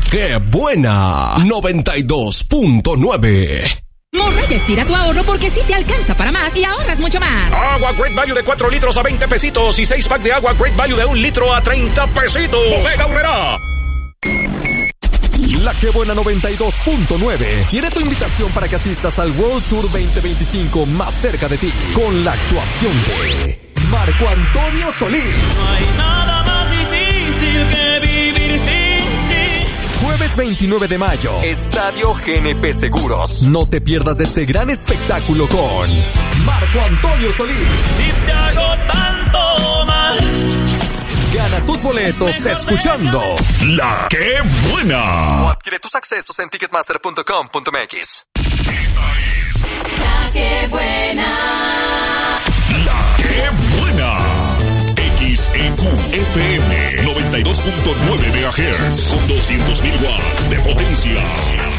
qué buena. 92.9. Morraya estira tu ahorro porque sí te alcanza para más y ahorras mucho más. Agua Great Value de 4 litros a 20 pesitos y 6 pack de agua Great Value de 1 litro a 30 pesitos. Bodega Aurrerá. La que buena 92.9 tiene tu invitación para que asistas al World Tour 2025 más cerca de ti, con la actuación de Marco Antonio Solís. No hay nada más difícil que vivir sin ti. Jueves 29 de mayo, Estadio GNP Seguros. No te pierdas de este gran espectáculo con Marco Antonio Solís. Si te hago tanto mal. Gana tus boletos escuchando La que buena. o adquiere tus accesos en ticketmaster.com.mx. La que buena. La que buena. XEQ FM 92.9 MHz con 200